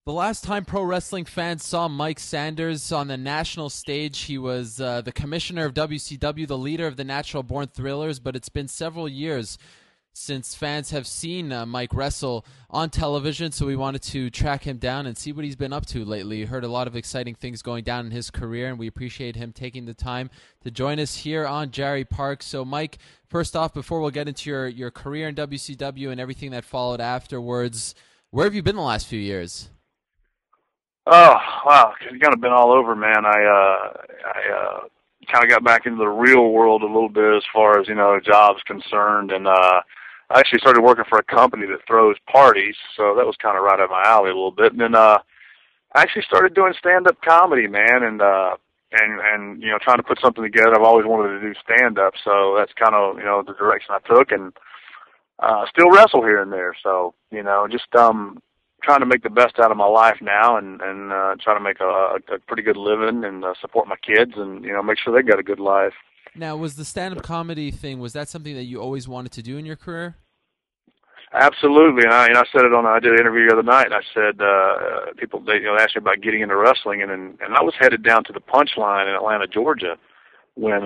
The last time pro wrestling fans saw Mike Sanders on the national stage, he was the commissioner of WCW, the leader of the Natural Born Thrillers, but it's been several years since fans have seen Mike wrestle on television, so we wanted to track him down and see what he's been up to lately. We heard a lot of exciting things going down in his career, and we appreciate him taking the time to join us here on Jerry Park. So, Mike, first off, before we'll get into your career in WCW and everything that followed afterwards, where have you been the last few years? Oh, wow. It's kind of been all over, man. I kind of got back into the real world a little bit as far as, jobs concerned. And I actually started working for a company that throws parties, so that was kind of right up my alley a little bit. And then I actually started doing stand-up comedy, man, and trying to put something together. I've always wanted to do stand-up, so that's kind of, the direction I took. And still wrestle here and there. So, just trying to make the best out of my life now and try to make a pretty good living and support my kids and, make sure they got a good life. Now, was the stand-up comedy thing, was that something that you always wanted to do in your career? Absolutely. And I said it I did an interview the other night, and I said, people, they asked me about getting into wrestling, and I was headed down to the Punchline in Atlanta, Georgia, when,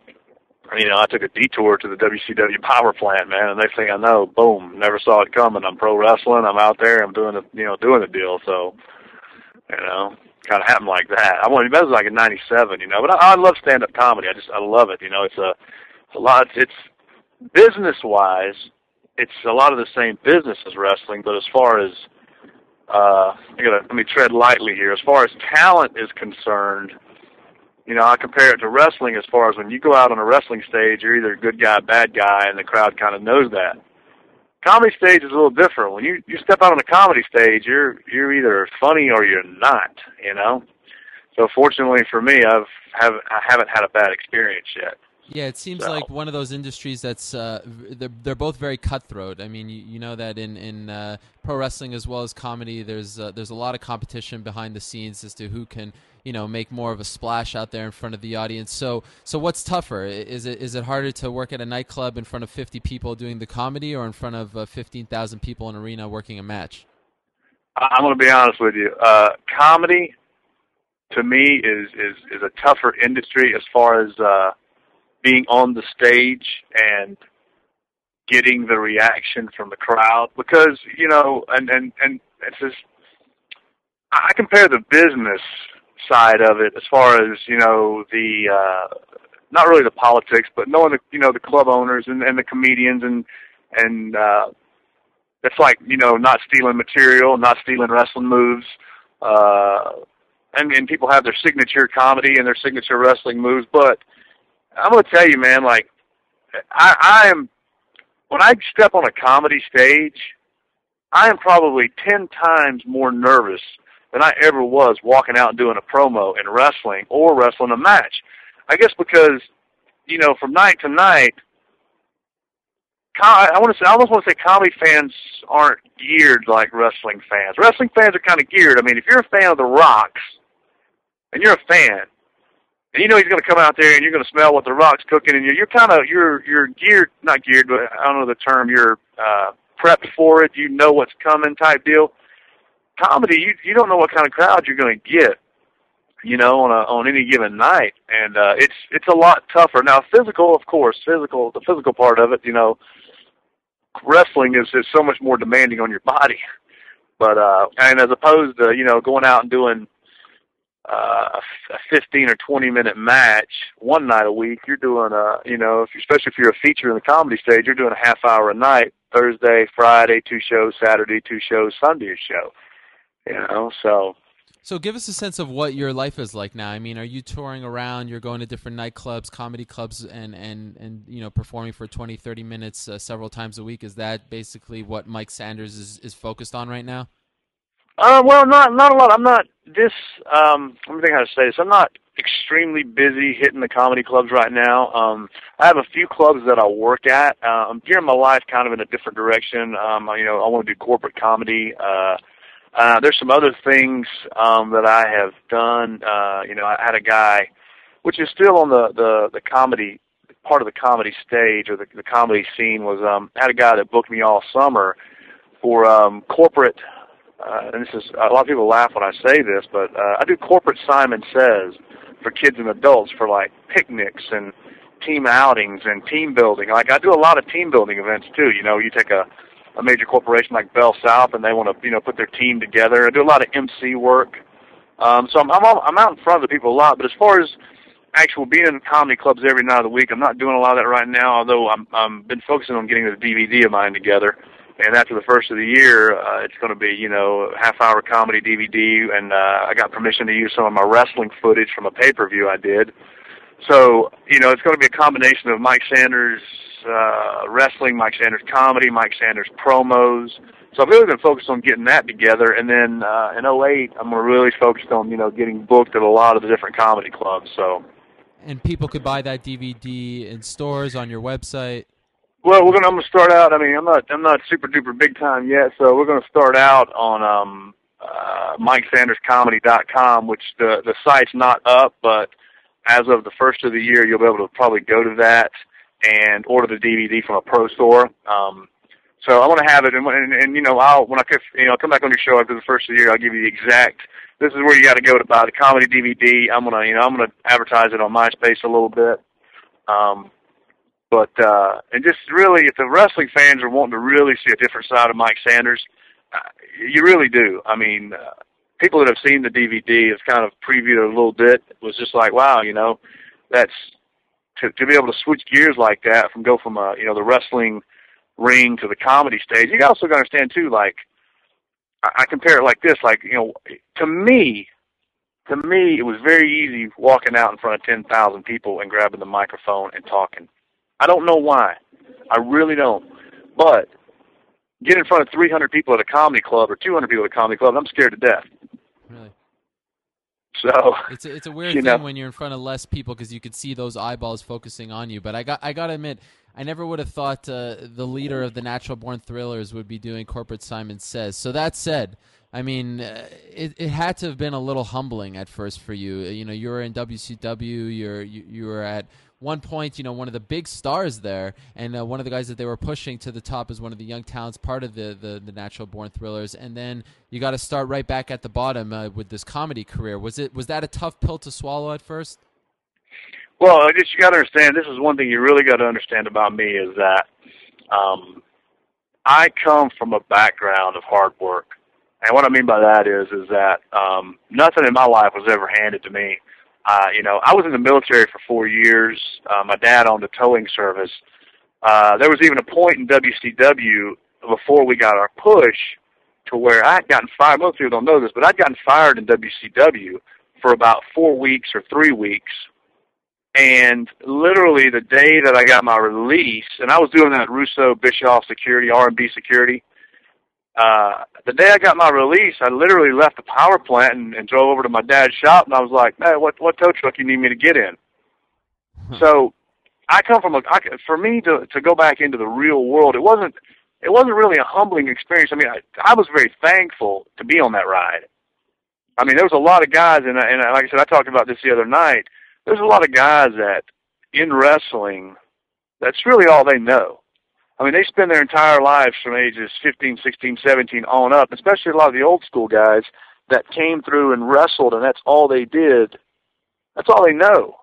I took a detour to the WCW power plant, man, and next thing I know, boom, never saw it coming. I'm pro wrestling. I'm out there. I'm doing the deal. So, kind of happened like that. That was like in '97, but I love stand-up comedy. I love it. It's a lot. It's business-wise, it's a lot of the same business as wrestling, but as far as, let me tread lightly here. As far as talent is concerned, I compare it to wrestling as far as when you go out on a wrestling stage, you're either a good guy, bad guy, and the crowd kind of knows that. Comedy stage is a little different. When you step out on a comedy stage, you're either funny or you're not, So fortunately for me, I haven't had a bad experience yet. Yeah, it seems like one of those industries that's they're both very cutthroat. I mean, you know that in pro wrestling as well as comedy, there's a lot of competition behind the scenes as to who can make more of a splash out there in front of the audience. So what's tougher? Is it harder to work at a nightclub in front of 50 people doing the comedy, or in front of 15,000 people in an arena working a match? I'm going to be honest with you. Comedy to me is a tougher industry as far as being on the stage and getting the reaction from the crowd, because and it's just, I compare the business side of it as far as the not really the politics, but knowing the club owners and the comedians and it's like not stealing material, not stealing wrestling moves, and people have their signature comedy and their signature wrestling moves, but I'm going to tell you, man, like, I am, when I step on a comedy stage, I am probably 10 times more nervous than I ever was walking out and doing a promo in wrestling or wrestling a match. I guess because, from night to night, I almost want to say comedy fans aren't geared like wrestling fans. Wrestling fans are kind of geared. I mean, if you're a fan of The Rock's, and you're a fan, and he's going to come out there and you're going to smell what The Rock's cooking, and you're geared, not geared, but I don't know the term, you're prepped for it, you know what's coming type deal. Comedy, you don't know what kind of crowd you're going to get, on any given night, and it's a lot tougher. Now, physical, of course, the physical part of it, wrestling is so much more demanding on your body, but and as opposed to going out and doing a 15 or 20-minute match one night a week, you're doing especially if you're a feature in the comedy stage, you're doing a half hour a night, Thursday, Friday, 2 shows, Saturday, 2 shows, Sunday a show, So give us a sense of what your life is like now. I mean, are you touring around, you're going to different nightclubs, comedy clubs, and performing for 20, 30 minutes several times a week? Is that basically what Mike Sanders is focused on right now? Well, not a lot. I'm not let me think how to say this. I'm not extremely busy hitting the comedy clubs right now. I have a few clubs that I work at. I'm gearing my life kind of in a different direction. I want to do corporate comedy. There's some other things that I have done. I had a guy, which is still on the comedy part of the comedy stage or the comedy scene, was I had a guy that booked me all summer for corporate and this is, a lot of people laugh when I say this, but I do corporate Simon Says for kids and adults for like picnics and team outings and team building. Like I do a lot of team building events too. You know, you take a major corporation like Bell South and they want to, you know, put their team together. I do a lot of MC work. So I'm out in front of the people a lot, but as far as actual being in comedy clubs every night of the week, I'm not doing a lot of that right now, although I'm been focusing on getting the DVD of mine together. And after the first of the year, it's going to be, you know, half-hour comedy DVD, and I got permission to use some of my wrestling footage from a pay-per-view I did. So, you know, it's going to be a combination of Mike Sanders wrestling, Mike Sanders comedy, Mike Sanders promos. So I've really been focused on getting that together, and then in '08, I'm really focused on, you know, getting booked at a lot of the different comedy clubs. So. And people could buy that DVD in stores, on your website. Well, I'm gonna start out. I mean, I'm not super duper big time yet, so we're gonna start out on MikeSandersComedy.com, which the site's not up, but as of the first of the year, you'll be able to probably go to that and order the DVD from a pro store. So I want to have it, and you know, when I come back on your show after the first of the year, I'll give you the exact. This is where you got to go to buy the comedy DVD. I'm gonna advertise it on MySpace a little bit. But and just really, if the wrestling fans are wanting to really see a different side of Mike Sanders, you really do. I mean, people that have seen the DVD have kind of previewed it a little bit. It was just like, wow, you know, that's to be able to switch gears like that, go from the wrestling ring to the comedy stage. You also got to understand too, like I compare it like this, like, you know, to me, it was very easy walking out in front of 10,000 people and grabbing the microphone and talking. I don't know why. I really don't. But get in front of 300 people at a comedy club or 200 people at a comedy club, I'm scared to death. Really? So it's a weird thing when you're in front of less people because you could see those eyeballs focusing on you. But I got to admit, I never would have thought the leader of the Natural Born Thrillers would be doing Corporate Simon Says. So that said, I mean, it had to have been a little humbling at first for you. You know, you were in WCW. You were at one point, you know, one of the big stars there, and one of the guys that they were pushing to the top as one of the young talents, part of the Natural Born Thrillers, and then you got to start right back at the bottom with this comedy career. Was that a tough pill to swallow at first? Well, I guess you got to understand. This is one thing you really got to understand about me is that I come from a background of hard work, and what I mean by that is that nothing in my life was ever handed to me. You know, I was in the military for 4 years. My dad owned a towing service. There was even a point in WCW before we got our push to where I had gotten fired. Most people don't know this, but I'd gotten fired in WCW for about 4 weeks or 3 weeks. And literally the day that I got my release, and I was doing that Russo Bischoff security, R&B security, the day I got my release, I literally left the power plant and drove over to my dad's shop, and I was like, "Man, what tow truck you need me to get in?" So I come from for me to go back into the real world, it wasn't really a humbling experience. I mean, I was very thankful to be on that ride. I mean, there was a lot of guys, and like I said, I talked about this the other night. There's a lot of guys that in wrestling, that's really all they know. I mean, they spend their entire lives from ages 15, 16, 17 on up, especially a lot of the old school guys that came through and wrestled, and that's all they did. That's all they know.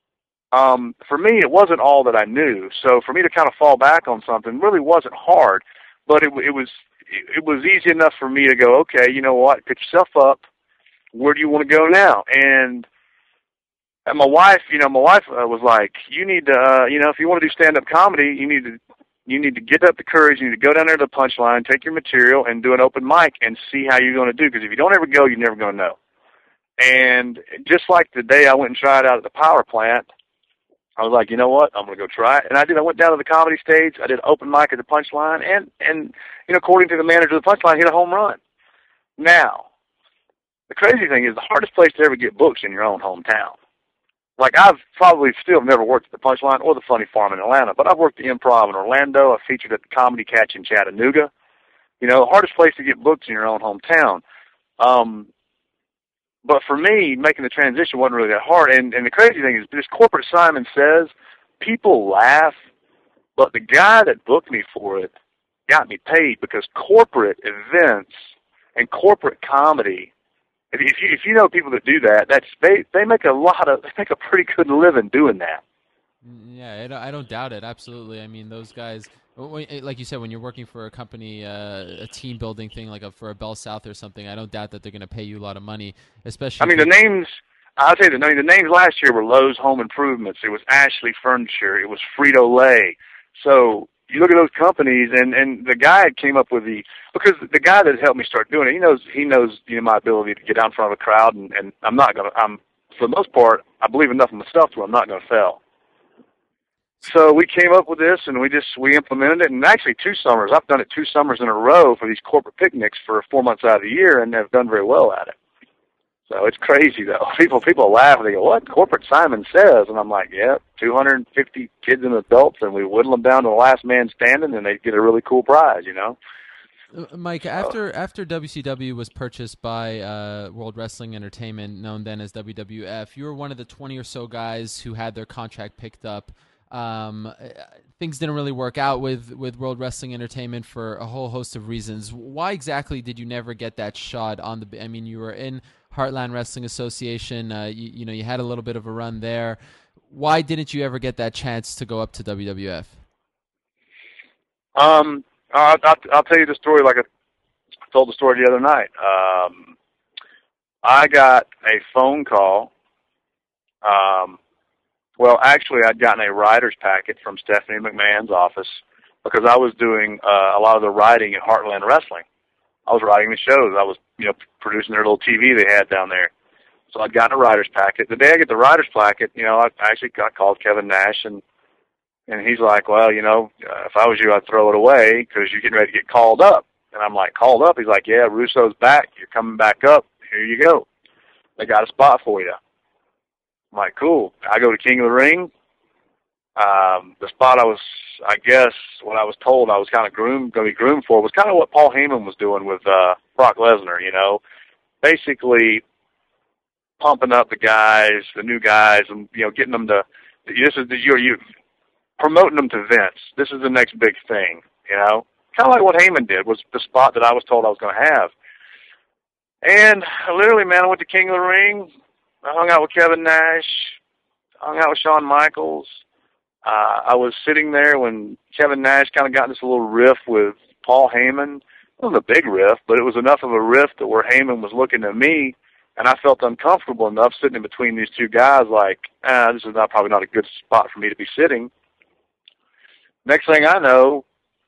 For me, it wasn't all that I knew. So for me to kind of fall back on something really wasn't hard, but it was easy enough for me to go, okay, you know what, pick yourself up. Where do you want to go now? And my wife was like, you need to, if you want to do stand-up comedy, you need to get up the courage. You need to go down there to the punchline, take your material, and do an open mic and see how you're going to do. Because if you don't ever go, you're never going to know. And just like the day I went and tried out at the power plant, I was like, you know what? I'm going to go try it. And I did. I went down to the comedy stage. I did an open mic at the punchline. And according to the manager of the punchline, hit a home run. Now, the crazy thing is the hardest place to ever get booked is in your own hometown. Like, I've probably still never worked at the Punchline or the Funny Farm in Atlanta, but I've worked at the Improv in Orlando. I've featured at the Comedy Catch in Chattanooga. You know, the hardest place to get booked in your own hometown. But for me, making the transition wasn't really that hard. And the crazy thing is, this Corporate Simon Says, people laugh, but the guy that booked me for it got me paid because corporate events, And corporate comedy, if you know people that do that, they make a pretty good living doing that. Yeah, I don't doubt it. Absolutely. I mean, those guys, like you said, when you're working for a company, a team building thing, like for a Bell South or something, I don't doubt that they're going to pay you a lot of money, especially. I mean, the names. I'll tell you, the names last year were Lowe's Home Improvements. It was Ashley Furniture. It was Frito-Lay. So you look at those companies, and the guy came up with because the guy that helped me start doing it, he knows my ability to get out in front of a crowd, and I'm for the most part, I believe enough in myself to where I'm not going to fail. So we came up with this, and we implemented it, and actually 2 summers. I've done it 2 summers in a row for these corporate picnics for 4 months out of the year, and have done very well at it. So it's crazy, though. People laugh, and they go, "What? Corporate Simon Says?" And I'm like, yeah, 250 kids and adults, and we whittle them down to the last man standing, and they get a really cool prize, Mike, after WCW was purchased by World Wrestling Entertainment, known then as WWF, you were one of the 20 or so guys who had their contract picked up. Things didn't really work out with World Wrestling Entertainment for a whole host of reasons. Why exactly did you never get that shot on the? I mean, you were in Heartland Wrestling Association. You had a little bit of a run there. Why didn't you ever get that chance to go up to WWF? I'll tell you the story like I told the story the other night. I got a phone call. Well, actually, I'd gotten a writer's packet from Stephanie McMahon's office because I was doing a lot of the writing at Heartland Wrestling. I was writing the shows. I was, producing their little TV they had down there. So I'd gotten a writer's packet. The day I get the writer's packet, I actually called Kevin Nash, and he's like, well, if I was you, I'd throw it away because you're getting ready to get called up. And I'm like, called up? He's like, yeah, Russo's back. You're coming back up. Here you go. They got a spot for you. I'm like, cool. I go to King of the Ring. The spot I guess what I was told I was kind of going to be groomed for was kind of what Paul Heyman was doing with Brock Lesnar, basically pumping up the new guys, and getting them to you're promoting them to Vince. This is the next big thing, kind of like what Heyman did was the spot that I was told I was going to have. And literally, man, I went to King of the Ring. I hung out with Kevin Nash, hung out with Shawn Michaels. I was sitting there when Kevin Nash kind of got in this little riff with Paul Heyman. It wasn't a big riff, but it was enough of a riff that where Heyman was looking at me, and I felt uncomfortable enough sitting in between these two guys like, this is probably not a good spot for me to be sitting. Next thing I know,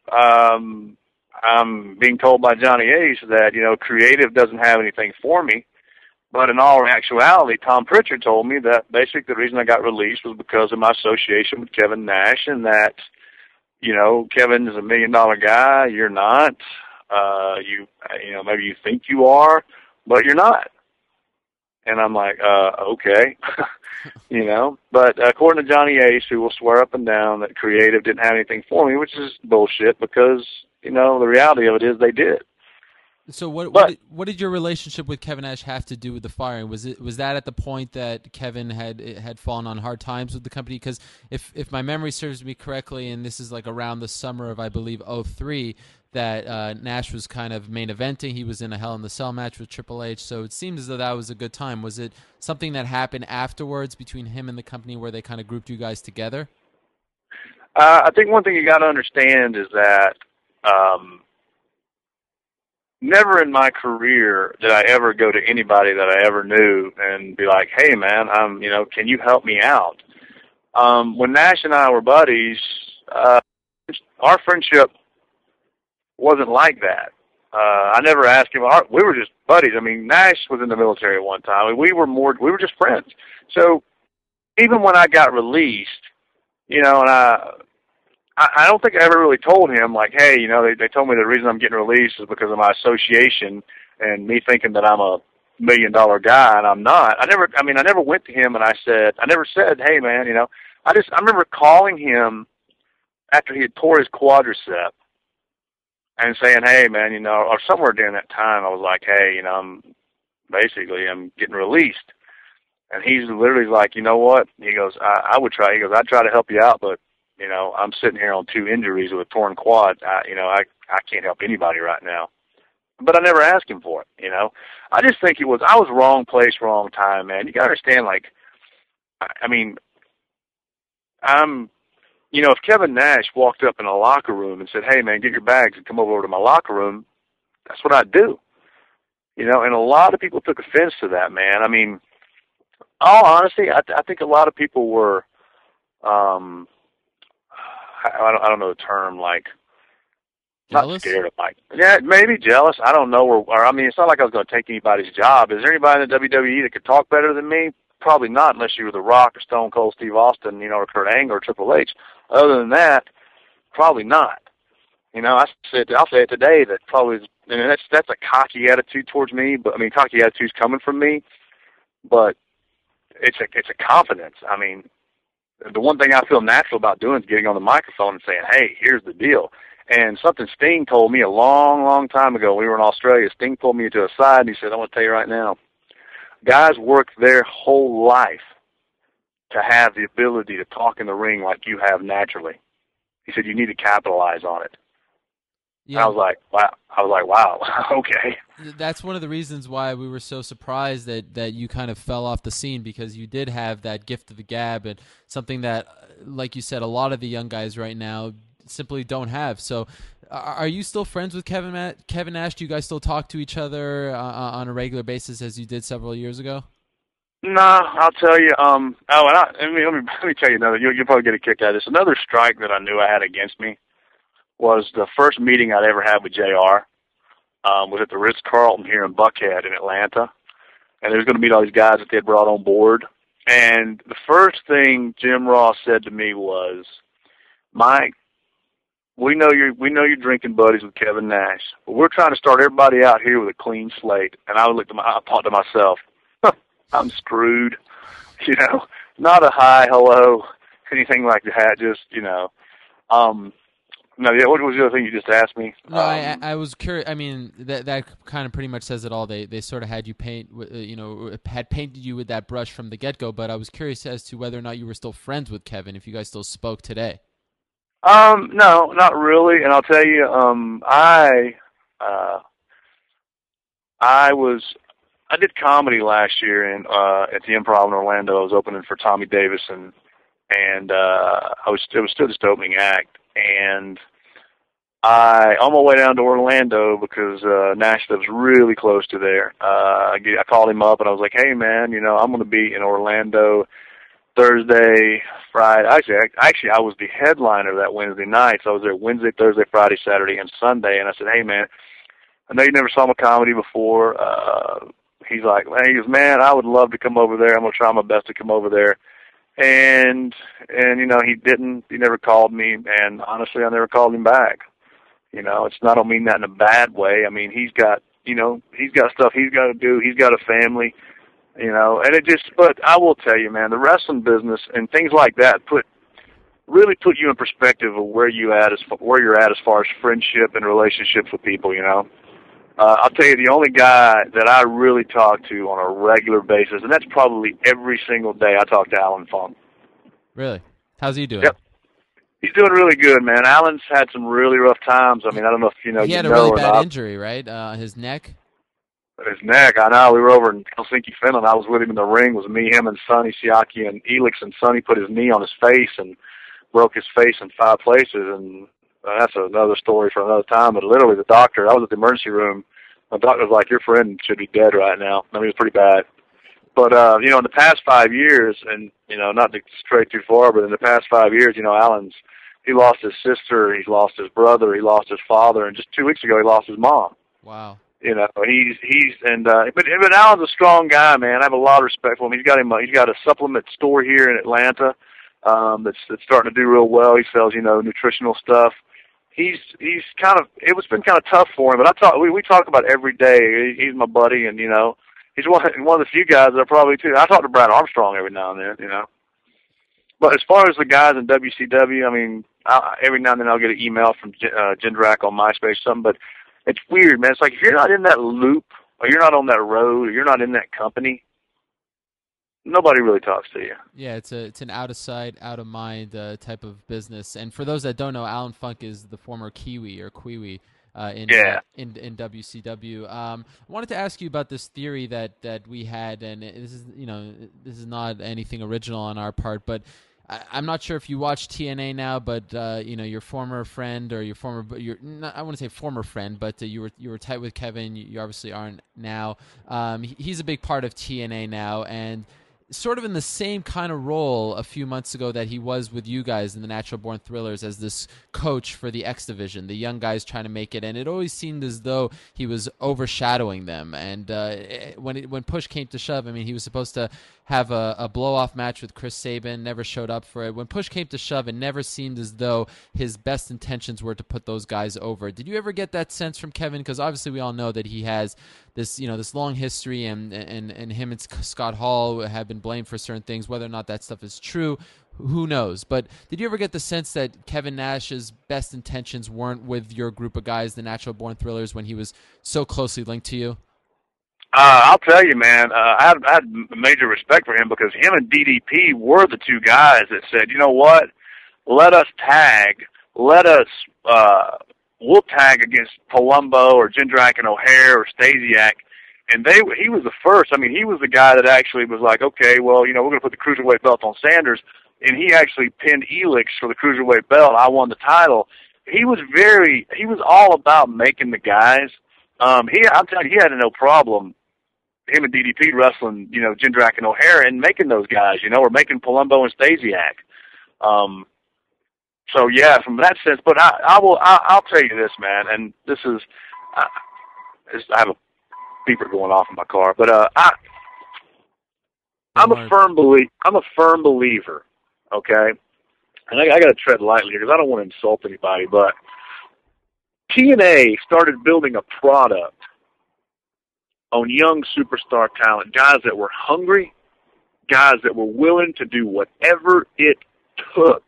I'm being told by Johnny Ace that, creative doesn't have anything for me. But in all actuality, Tom Pritchard told me that basically the reason I got released was because of my association with Kevin Nash, and that, Kevin is $1 million guy. You're not. Maybe you think you are, but you're not. And I'm like, okay, But according to Johnny Ace, who will swear up and down that creative didn't have anything for me, which is bullshit because, the reality of it is they did. So what did your relationship with Kevin Nash have to do with the firing? Was that at the point that Kevin had fallen on hard times with the company? Because if my memory serves me correctly, and this is like around the summer of I believe 2003, that Nash was kind of main eventing. He was in a Hell in the Cell match with Triple H, so it seemed as though that was a good time. Was it something that happened afterwards between him and the company where they kind of grouped you guys together? I think one thing you got to understand is that. Never in my career did I ever go to anybody that I ever knew and be like, hey, man, can you help me out? When Nash and I were buddies, our friendship wasn't like that. I never asked him. We were just buddies. I mean, Nash was in the military at one time. We were just friends. So even when I got released, and I don't think I ever really told him, like, hey, they told me the reason I'm getting released is because of my association and me thinking that I'm $1 million guy, and I'm not. I never went to him and I never said, hey, man, I remember calling him after he had tore his quadricep and saying, hey, man, or somewhere during that time, I was like, hey, I'm getting released. And he's literally like, you know what? He goes, I'd try to help you out, but I'm sitting here on 2 injuries with a torn quad. I can't help anybody right now. but I never asked him for it. You know, I just think I was wrong place, wrong time, man. You got to understand, like, I mean, you know, if Kevin Nash walked up in a locker room and said, "Hey, man, get your bags and come over to my locker room," that's what I'd do. You know, and a lot of people took offense to that, man. I mean, all honesty, I think a lot of people were, um, I don't know the term, like, not Jealous? scared of Mike. Yeah, maybe jealous. I don't know. Or I mean, it's not like I was going to take anybody's job. Is there anybody in the WWE that could talk better than me? Probably not, unless you were The Rock or Stone Cold Steve Austin, you know, or Kurt Angle or Triple H. Other than that, probably not. You know, I'll say it today that probably, and that's a cocky attitude towards me. But I mean, cocky attitude's coming from me, but it's a confidence. I mean, the one thing I feel natural about doing is getting on the microphone and saying, "Hey, here's the deal." And something Sting told me a long, long time ago. We were in Australia. Sting pulled me to a side and he said, "I want to tell you right now, guys work their whole life to have the ability to talk in the ring like you have naturally." He said, "You need to capitalize on it." Yeah, I was like, wow, okay. that's one of the reasons why we were so surprised that you kind of fell off the scene, because you did have that gift of the gab, and something that, like you said, a lot of the young guys right now simply don't have. So are you still friends with Kevin Nash? Do you guys still talk to each other on a regular basis as you did several years ago? Nah, I'll tell you. Let me tell you another. You'll probably get a kick out of this. Another strike that I knew I had against me was the first meeting I'd ever had with JR. Was at the Ritz-Carlton here in Buckhead in Atlanta. And they was going to meet all these guys that they had brought on board. And the first thing Jim Ross said to me was, "Mike, we know you're drinking buddies with Kevin Nash, but we're trying to start everybody out here with a clean slate." And I thought to myself, I'm screwed. You know, not a hi, hello, anything like that. Just, you know, no, yeah, what was the other thing you just asked me? No, I was curious. I mean, that kind of pretty much says it all. They sort of had you had painted you with that brush from the get-go, but I was curious as to whether or not you were still friends with Kevin, if you guys still spoke today. No, not really. And I'll tell you, I did comedy last year at the Improv in Orlando. I was opening for Tommy Davis, and it was still just opening act. And on my way down to Orlando, because Nash lives really close to there, I called him up and I was like, "Hey man, you know, I'm going to be in Orlando Thursday, Friday." Actually, I was the headliner that Wednesday night, so I was there Wednesday, Thursday, Friday, Saturday, and Sunday. And I said, "Hey man, I know you never saw my comedy before." He's like, "Man, I would love to come over there. I'm going to try my best to come over there." And you know, he didn't. He never called me, and honestly, I never called him back. You know, I don't mean that in a bad way. I mean, he's got stuff he's got to do. He's got a family, you know, and but I will tell you, man, the wrestling business and things like that really put you in perspective of where you're at as far as friendship and relationships with people, you know. I'll tell you, the only guy that I really talk to on a regular basis, and that's probably every single day, I talk to Alan Funk. Really? How's he doing? Yep. He's doing really good, man. Alan's had some really rough times. I mean, I don't know if you know. He had a really bad injury, right? His neck? His neck, I know. We were over in Helsinki, Finland. I was with him in the ring. It was me, him, and Sonny Siaki and Elix, and Sonny put his knee on his face and broke his face in 5 places, and that's another story for another time. But literally, the doctor, I was at the emergency room. The doctor was like, "Your friend should be dead right now." I mean, it was pretty bad. But, you know, in the past 5 years, and, you know, not to stray too far, but in the past 5 years, you know, he lost his sister, he lost his brother, he lost his father, and just 2 weeks ago, he lost his mom. Wow. You know, but Alan's a strong guy, man. I have a lot of respect for him. He's got a supplement store here in Atlanta, that's starting to do real well. He sells, you know, nutritional stuff. It's been kind of tough for him, but we talk about every day. He's my buddy, and, you know, he's one of the few guys that I probably too. I talk to Brad Armstrong every now and then, you know. But as far as the guys in WCW, I mean, every now and then I'll get an email from Jindrak on MySpace, something. But it's weird, man. It's like if you're not in that loop, or you're not on that road, or you're not in that company, nobody really talks to you. Yeah, it's an out of sight, out of mind type of business. And for those that don't know, Alan Funk is the former Kiwi or Kiwi Yeah. In WCW. I wanted to ask you about this theory that we had, and this is not anything original on our part, but I'm not sure if you watch TNA now, but your former friend or I wouldn't say former friend, but you were tight with Kevin. You obviously aren't now. He's a big part of TNA now, and sort of in the same kind of role a few months ago that he was with you guys in the Natural Born Thrillers as this coach for the X Division, the young guys trying to make it, and it always seemed as though he was overshadowing them. And when push came to shove, I mean, he was supposed to have a blow-off match with Chris Sabin, never showed up for it. When push came to shove, it never seemed as though his best intentions were to put those guys over. Did you ever get that sense from Kevin? Because obviously we all know that he has this long history, and him and Scott Hall have been blamed for certain things. Whether or not that stuff is true, who knows? But did you ever get the sense that Kevin Nash's best intentions weren't with your group of guys, the Natural Born Thrillers, when he was so closely linked to you? I'll tell you, man, I had major respect for him because him and DDP were the two guys that said, you know what, let us tag, we'll tag against Palumbo or Jindrak and O'Hare or Stasiak. And he was the first. I mean, he was the guy that actually was like, okay, well, we're going to put the Cruiserweight belt on Sanders. And he actually pinned Elix for the Cruiserweight belt. I won the title. He was all about making the guys. I'm telling you, he had no problem, him and DDP wrestling, Jindrak and O'Hare and making those guys, or making Palumbo and Stasiak. So yeah, from that sense, but I'll tell you this, man, and this is, I have a beeper going off in my car, but I'm a firm believer, okay, and I got to tread lightly here because I don't want to insult anybody, but TNA started building a product on young superstar talent, guys that were hungry, guys that were willing to do whatever it took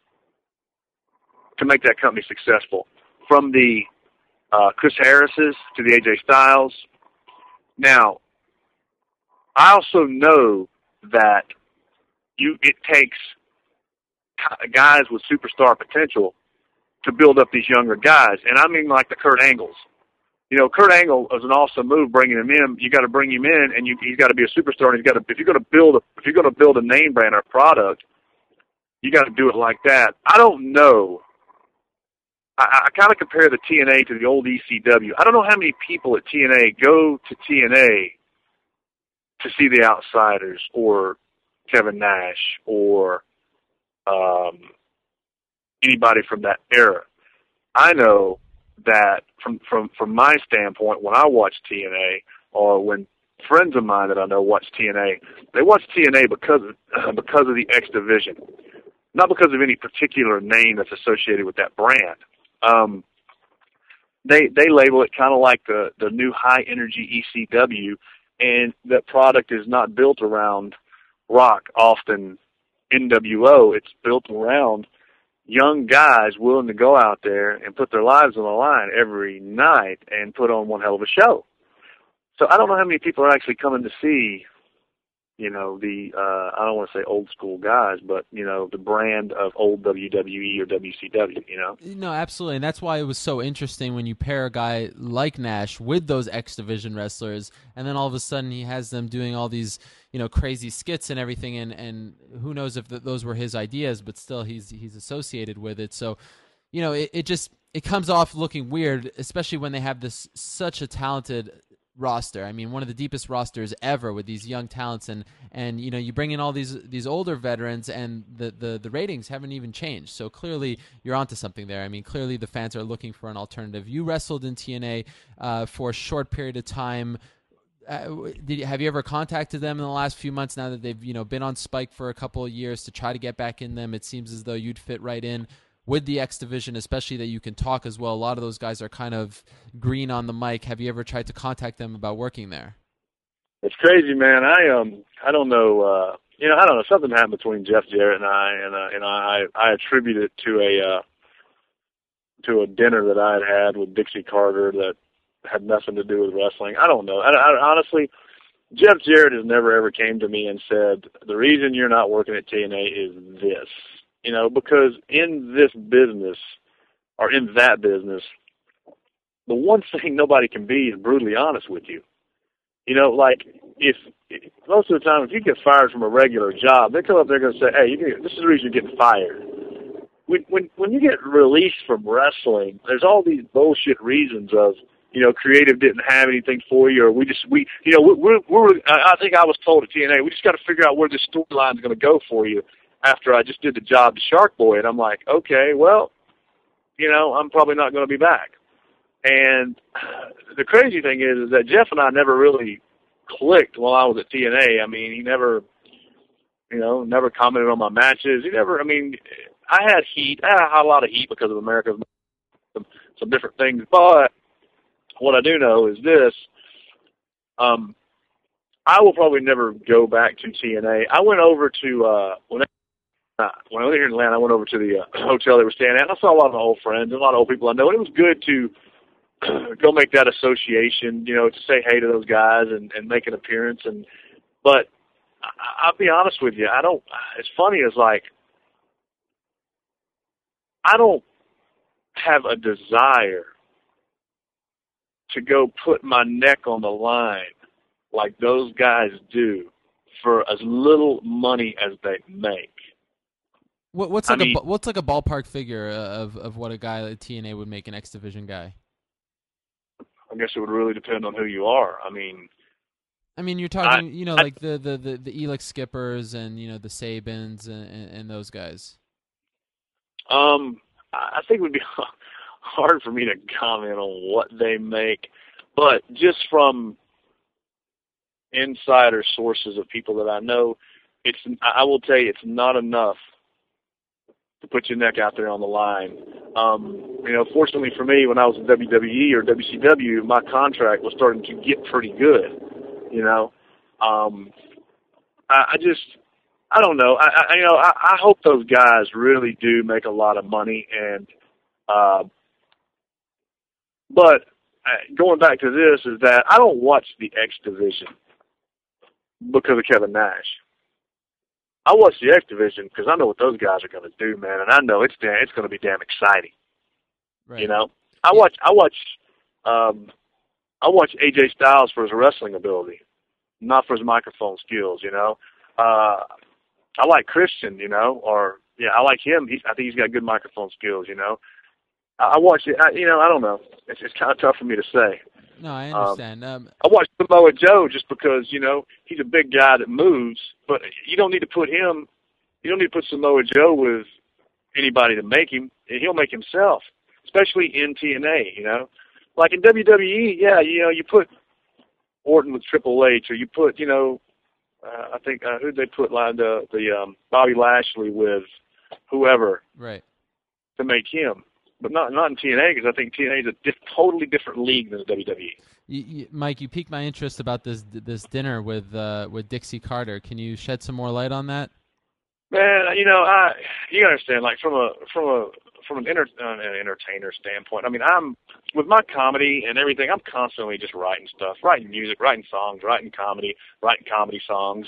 to make that company successful. From the Chris Harris's to the AJ Styles. Now, I also know that it takes guys with superstar potential to build up these younger guys, and I mean like the Kurt Angles. Kurt Angle is an awesome move bringing him in. You got to bring him in, and he's got to be a superstar. And if you're going to build a name brand or product, you got to do it like that. I don't know. I kind of compare the TNA to the old ECW. I don't know how many people at TNA go to TNA to see the Outsiders or Kevin Nash or anybody from that era. I know that from my standpoint, when I watch TNA or when friends of mine that I know watch TNA, they watch TNA because of the X Division, not because of any particular name that's associated with that brand. They label it kind of like the new high energy ECW, and that product is not built around Rock, Austin, NWO. It's built around young guys willing to go out there and put their lives on the line every night and put on one hell of a show. So I don't know how many people are actually coming to see, I don't want to say old school guys, but, the brand of old WWE or WCW, No, absolutely. And that's why it was so interesting when you pair a guy like Nash with those X Division wrestlers, and then all of a sudden he has them doing all these, crazy skits and everything, and who knows if those were his ideas, but still he's associated with it. So, it comes off looking weird, especially when they have such a talented roster. I mean, one of the deepest rosters ever with these young talents, and you bring in all these older veterans, and the ratings haven't even changed. So clearly you're onto something there. I mean, clearly the fans are looking for an alternative. You wrestled in TNA for a short period of time. Have you ever contacted them in the last few months, now that they've been on Spike for a couple of years, to try to get back in them? It seems as though you'd fit right in with the X Division, especially that you can talk as well. A lot of those guys are kind of green on the mic. Have you ever tried to contact them about working there? It's crazy, man. I don't know. I don't know. Something happened between Jeff Jarrett and I attribute it to a dinner that I had with Dixie Carter that had nothing to do with wrestling. I don't know. I honestly, Jeff Jarrett has never ever came to me and said, the reason you're not working at TNA is this. Because in this business, or in that business, the one thing nobody can be is brutally honest with you. You know, like if most of the time if you get fired from a regular job, they come up there going to say, "Hey, this is the reason you're getting fired." When you get released from wrestling, there's all these bullshit reasons of, you know, creative didn't have anything for you, or I think I was told at TNA, we just got to figure out where this storyline is going to go for you after I just did the job to Shark Boy. And I'm like, okay, well, you know, I'm probably not going to be back. And the crazy thing is that Jeff and I never really clicked while I was at TNA. I mean, he never commented on my matches. I had heat. I had a lot of heat because of America's some different things. But what I do know is this. I will probably never go back to TNA. I went over to, when I was here in Atlanta, I went over to the hotel they were staying at, and I saw a lot of my old friends and a lot of old people I know, and it was good to go make that association, you know, to say hey to those guys and make an appearance. But I'll be honest with you, it's funny, it's like, I don't have a desire to go put my neck on the line like those guys do for as little money as they make. What's like a ballpark figure of what a guy like TNA would make, an X Division guy? I guess it would really depend on who you are. I mean, you're talking, like the Elix Skippers and, you know, the Sabins and those guys. I think it would be hard for me to comment on what they make, but just from insider sources of people that I know, I will tell you, it's not enough to put your neck out there on the line. You know, fortunately for me, when I was in WWE or WCW, my contract was starting to get pretty good. You know, I don't know. I hope those guys really do make a lot of money, and but going back to this is that I don't watch the X Division because of Kevin Nash. I watch the X Division because I know what those guys are going to do, man, and I know it's going to be damn exciting. Right. You know, I watch AJ Styles for his wrestling ability, not for his microphone skills. You know, I like Christian. You know, I like him. I think he's got good microphone skills. You know, I watch it. I don't know. It's kind of tough for me to say. No, I understand. I watch Samoa Joe just because, you know, he's a big guy that moves, but you don't need to put Samoa Joe with anybody to make him. He'll make himself, especially in TNA, you know. Like in WWE, yeah, you know, you put Orton with Triple H, or you put, you know, I think, who'd they put the Bobby Lashley with whoever. Right. To make him. But not in TNA, because I think TNA is a totally different league than the WWE. Mike, you piqued my interest about this dinner with Dixie Carter. Can you shed some more light on that? Man, you know, you understand, like from an entertainer standpoint. I mean, I'm with my comedy and everything. I'm constantly just writing stuff, writing music, writing songs, writing comedy songs,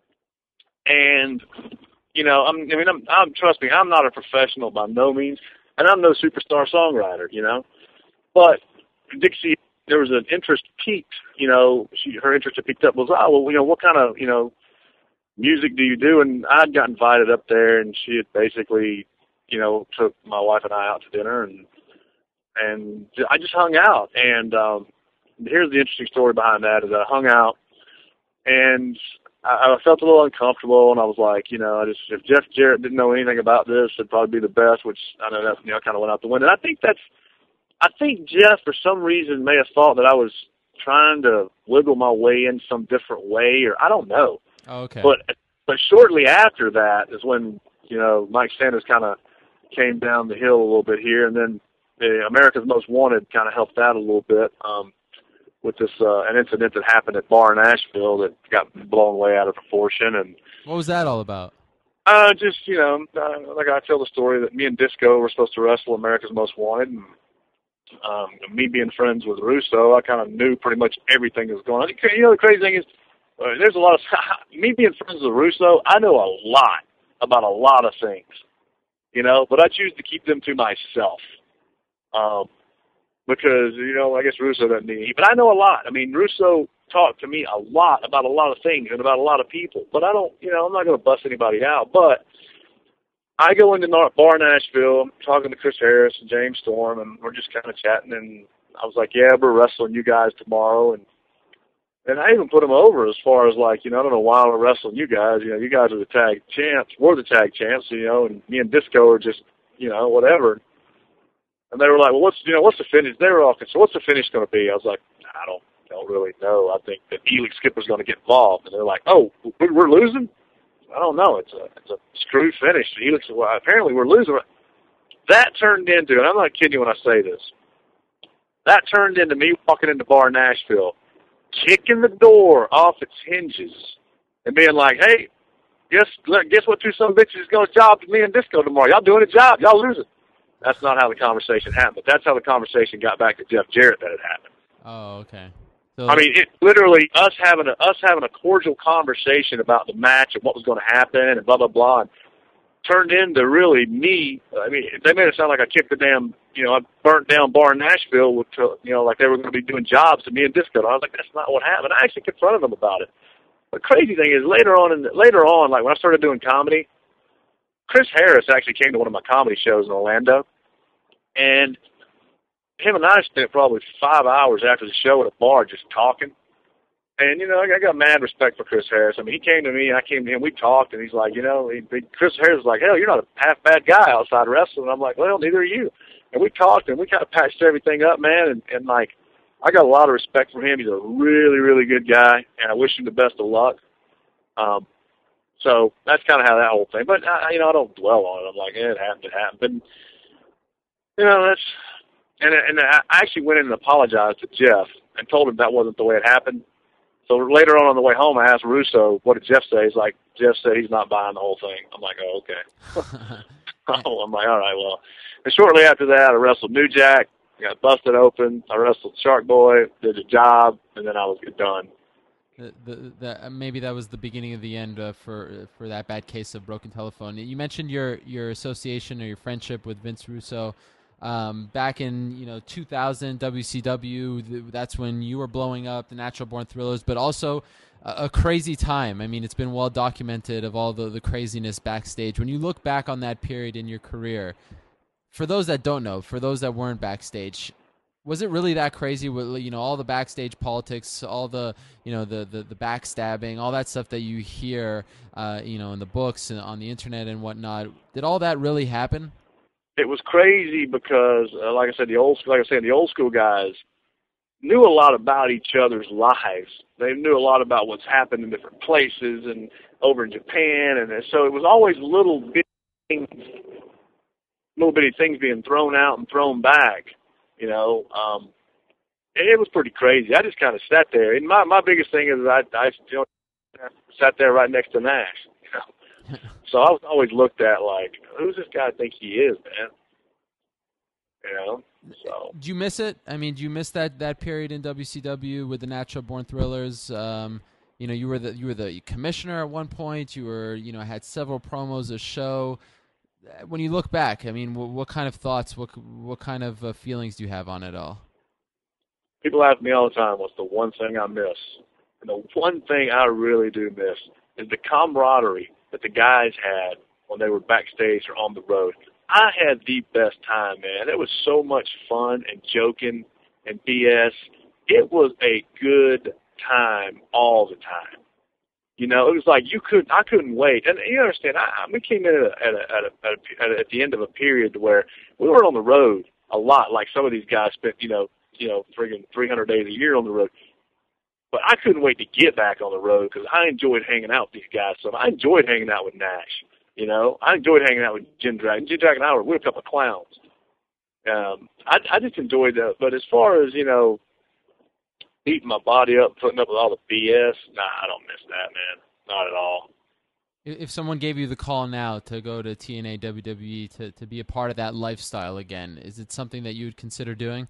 and you know, trust me, I'm not a professional by no means. And I'm no superstar songwriter, you know. But Dixie, there was an interest peaked, you know, her interest had picked up was, well, you know, what kind of, you know, music do you do? And I'd got invited up there, and she had basically, you know, took my wife and I out to dinner, and I just hung out. And here's the interesting story behind that, is I hung out, and I felt a little uncomfortable, and I was like, you know, if Jeff Jarrett didn't know anything about this, it'd probably be the best, which I know that, you know, kind of went out the window. And I think Jeff, for some reason, may have thought that I was trying to wiggle my way in some different way, or I don't know. Oh, okay. But shortly after that is when, you know, Mike Sanders kind of came down the hill a little bit here, and then the America's Most Wanted kind of helped out a little bit. With this an incident that happened at Bar Nashville that got blown way out of proportion. And what was that all about? Just, you know, like I tell the story that me and Disco were supposed to wrestle America's Most Wanted, and me being friends with Russo, I kind of knew pretty much everything that was going on. You know, the crazy thing is, there's a lot of me being friends with Russo, I know a lot about a lot of things, you know, but I choose to keep them to myself. because, I guess Russo doesn't need it. But I know a lot. I mean, Russo talked to me a lot about a lot of things and about a lot of people. But I don't, I'm not going to bust anybody out. But I go into Bar Nashville, I'm talking to Chris Harris and James Storm, and we're just kind of chatting. And I was like, yeah, we're wrestling you guys tomorrow. And I even put them over as far as like, I don't know why we're wrestling you guys. You guys are the tag champs. We're the tag champs, and me and Disco are just, whatever. And they were like, well, what's the finish? They were all concerned. What's the finish going to be? I was like, I don't really know. I think that Elix Skipper's going to get involved. And they're like, oh, we're losing? I don't know. It's a screw finish. Elix, well, apparently we're losing. That turned into, and I'm not kidding you when I say this, that turned into me walking into Bar Nashville, kicking the door off its hinges, and being like, hey, guess what two some bitches is going to job to me and Disco tomorrow? Y'all doing a job. Y'all losing. That's not how the conversation happened, but that's how the conversation got back to Jeff Jarrett that it happened. Oh, okay. So, I mean, it literally us having a cordial conversation about the match and what was going to happen and blah blah blah, and turned into really me. I mean, they made it sound like I kicked the damn, I burnt down Bar Nashville with, like they were going to be doing jobs to me and Disco. And I was like, that's not what happened. I actually confronted them about it. The crazy thing is later on, like when I started doing comedy, Chris Harris actually came to one of my comedy shows in Orlando. And him and I spent probably 5 hours after the show at a bar just talking. And, I got mad respect for Chris Harris. I mean, he came to me, and I came to him. We talked, and he's like, Chris Harris was like, hell, you're not a half-bad guy outside wrestling. And I'm like, well, neither are you. And we talked, and we kind of patched everything up, man. And like, I got a lot of respect for him. He's a really, really good guy, and I wish him the best of luck. So that's kind of how that whole thing. But, I don't dwell on it. I'm like, it happened. But, and I actually went in and apologized to Jeff and told him that wasn't the way it happened. So later on the way home, I asked Russo, what did Jeff say? He's like, Jeff said he's not buying the whole thing. I'm like, oh, okay. I'm like, all right, well. And shortly after that, I wrestled New Jack, got busted open. I wrestled Shark Boy, did the job, and then I was done. Maybe that was the beginning of the end for that bad case of broken telephone. You mentioned your association or your friendship with Vince Russo. Back in 2000 WCW, that's when you were blowing up, the Natural Born Thrillers, but also a crazy time. I mean, it's been well documented of all the craziness backstage. When you look back on that period in your career, for those that don't know, for those that weren't backstage, was it really that crazy with all the backstage politics, all the the backstabbing, all that stuff that you hear in the books and on the internet and whatnot? Did all that really happen? It was crazy because, like I said, the old school guys knew a lot about each other's lives. They knew a lot about what's happened in different places and over in Japan, and so it was always little bitty things being thrown out and thrown back. And it was pretty crazy. I just kind of sat there, and my biggest thing is I sat there right next to Nash. So I was always looked at like, who's this guy think he is, man? So. Do you miss it? I mean, do you miss that period in WCW with the Natural Born Thrillers? You were the commissioner at one point. You were, had several promos a show. When you look back, I mean, what kind of thoughts, what kind of feelings do you have on it all? People ask me all the time, what's the one thing I miss? And the one thing I really do miss is the camaraderie that the guys had when they were backstage or on the road. I had the best time, man. It was so much fun and joking and BS. It was a good time all the time. It was like I couldn't wait. And you understand, we came in at the end of a period where we were on the road a lot. Like some of these guys spent, friggin' 300 days a year on the road. But I couldn't wait to get back on the road because I enjoyed hanging out with these guys. So I enjoyed hanging out with Nash. I enjoyed hanging out with Jim Dragon. Jim Dragon and I were a couple of clowns. I just enjoyed that. But as far as, beating my body up, putting up with all the BS, I don't miss that, man. Not at all. If someone gave you the call now to go to TNA WWE to be a part of that lifestyle again, is it something that you would consider doing?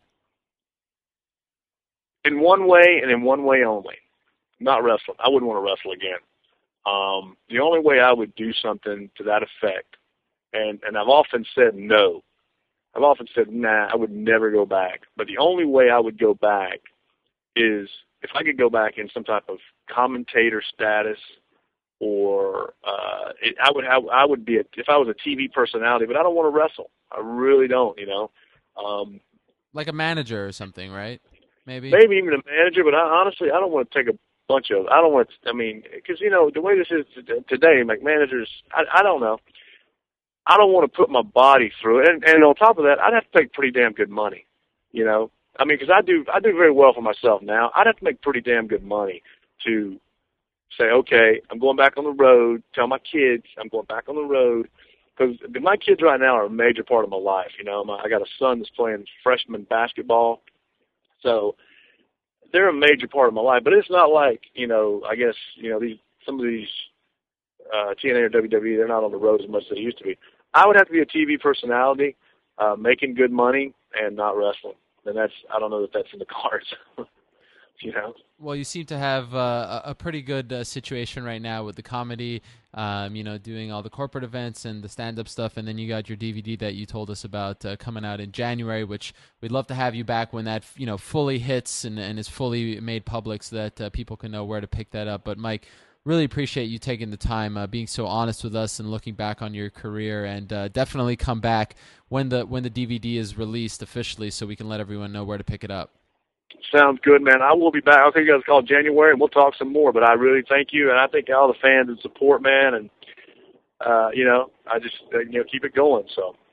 In one way and in one way only. Not wrestling. I wouldn't want to wrestle again. The only way I would do something to that effect, and I've often said no, I've often said, nah, I would never go back. But the only way I would go back is if I could go back in some type of commentator status, or I would be if I was a TV personality. But I don't want to wrestle. I really don't. Like a manager or something, right? Maybe even a manager. But honestly, I don't want to take a bunch of. I don't want. Because the way this is today, like managers, I don't know. I don't want to put my body through it, and on top of that, I'd have to make pretty damn good money, because I do very well for myself now. I'd have to make pretty damn good money to say, okay, I'm going back on the road. Tell my kids I'm going back on the road, because my kids right now are a major part of my life. I got a son that's playing freshman basketball, so they're a major part of my life. But it's not like I guess some of these TNA or WWE, they're not on the road as much as they used to be. I would have to be a TV personality, making good money, and not wrestling. And I don't know that that's in the cards. Well, you seem to have a pretty good situation right now with the comedy, doing all the corporate events and the stand-up stuff, and then you got your DVD that you told us about coming out in January, which we'd love to have you back when that fully hits and is fully made public, so that people can know where to pick that up. But Mike, really appreciate you taking the time, being so honest with us and looking back on your career, and definitely come back when the DVD is released officially, so we can let everyone know where to pick it up. Sounds good, man. I will be back. I'll take you guys a call in January, and we'll talk some more. But I really thank you, and I thank all the fans and support, man. And I just keep it going. So.